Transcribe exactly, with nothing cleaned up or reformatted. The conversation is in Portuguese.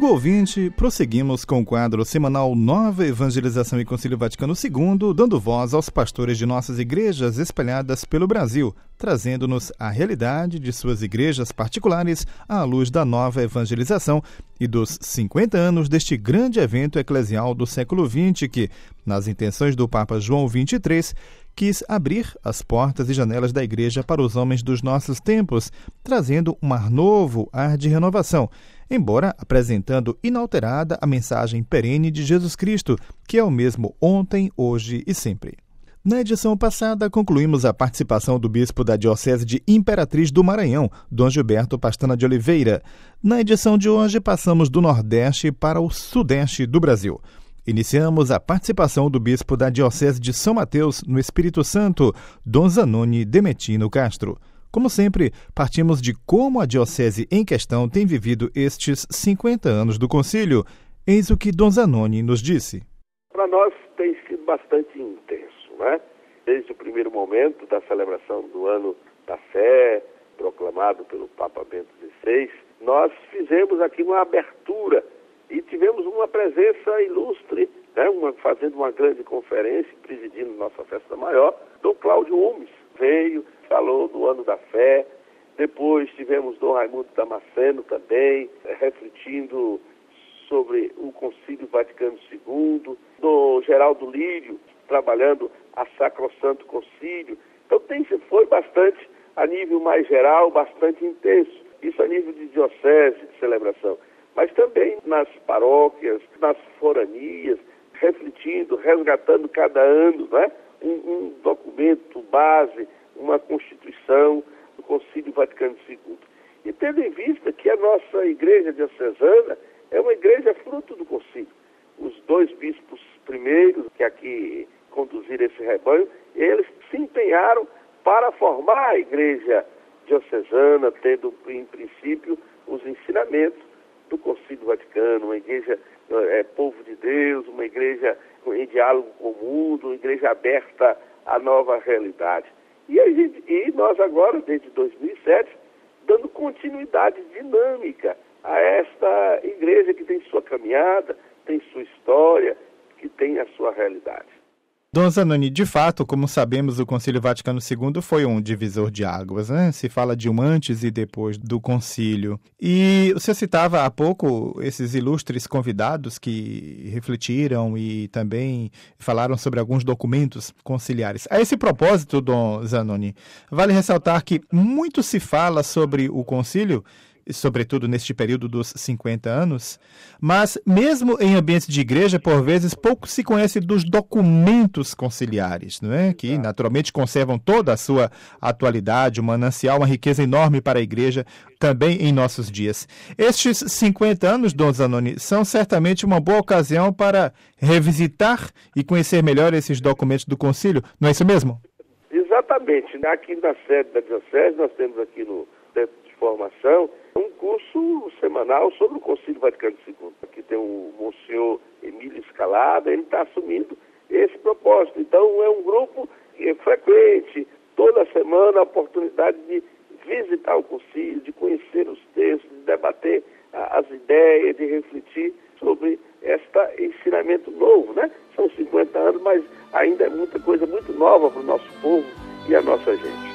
Amigo ouvinte, prosseguimos com o quadro semanal Nova Evangelização e Concílio Vaticano segundo, dando voz aos pastores de nossas igrejas espalhadas pelo Brasil, trazendo-nos a realidade de suas igrejas particulares à luz da nova evangelização e dos cinquenta anos deste grande evento eclesial do século vinte que, nas intenções do Papa João vinte e três, quis abrir as portas e janelas da igreja para os homens dos nossos tempos, trazendo um ar novo, ar de renovação, embora apresentando inalterada a mensagem perene de Jesus Cristo, que é o mesmo ontem, hoje e sempre. Na edição passada, concluímos a participação do bispo da Diocese de Imperatriz do Maranhão, Dom Gilberto Pastana de Oliveira. Na edição de hoje, passamos do Nordeste para o Sudeste do Brasil. Iniciamos a participação do bispo da Diocese de São Mateus, no Espírito Santo, Dom Zanoni Demetino Castro. Como sempre, partimos de como a diocese em questão tem vivido estes cinquenta anos do concílio. Eis o que Dom Zanoni nos disse. Para nós tem sido bastante intenso, né? Desde o primeiro momento da celebração do Ano da Fé, proclamado pelo Papa Bento dezesseis, nós fizemos aqui uma abertura e tivemos uma presença ilustre, né? uma, fazendo uma grande conferência, presidindo nossa festa maior, Dom Cláudio Umes. Veio, falou do Ano da Fé. Depois tivemos Dom Raimundo Damasceno também, refletindo sobre o Concílio Vaticano segundo, Dom Geraldo Lírio, trabalhando a Sacrosanto Concílio. Então tem, foi bastante, a nível mais geral, bastante intenso. Isso a nível de diocese, de celebração. Mas também nas paróquias, nas foranias, refletindo, resgatando cada ano, né? um, um documento base, uma Constituição do Concílio Vaticano segundo. E tendo em vista que a nossa igreja diocesana é uma igreja fruto do concílio. Os dois bispos primeiros que aqui conduziram esse rebanho, eles se empenharam para formar a igreja diocesana, tendo em princípio os ensinamentos do Concílio Vaticano, uma igreja é, povo de Deus, uma igreja em diálogo com o mundo, uma igreja aberta à nova realidade. E, a gente, e nós agora, desde dois mil e sete, dando continuidade dinâmica a esta igreja que tem sua caminhada, tem sua história, que tem a sua realidade. Dom Zanoni, de fato, como sabemos, o Concílio Vaticano segundo foi um divisor de águas, né? Se fala de um antes e depois do concílio. E você citava há pouco esses ilustres convidados que refletiram e também falaram sobre alguns documentos conciliares. A esse propósito, Dom Zanoni, vale ressaltar que muito se fala sobre o concílio, sobretudo neste período dos cinquenta anos, mas mesmo em ambientes de igreja, por vezes, pouco se conhece dos documentos conciliares, não é? Que naturalmente conservam toda a sua atualidade, um manancial, uma riqueza enorme para a igreja, também em nossos dias. Estes cinquenta anos, Dom Zanoni, são certamente uma boa ocasião para revisitar e conhecer melhor esses documentos do concílio, não é isso mesmo? Exatamente. Aqui na sede da Diocese, nós temos aqui no Centro de Formação um curso semanal sobre o Concílio Vaticano segundo. Aqui tem o Monsenhor Emílio Escalada, ele está assumindo esse propósito. Então é um grupo que é frequente, toda semana a oportunidade de visitar o concílio, de conhecer os textos, de debater as ideias, de refletir sobre este ensinamento novo, né? São cinquenta anos, mas ainda é muita coisa muito nova para o nosso povo e a nossa gente.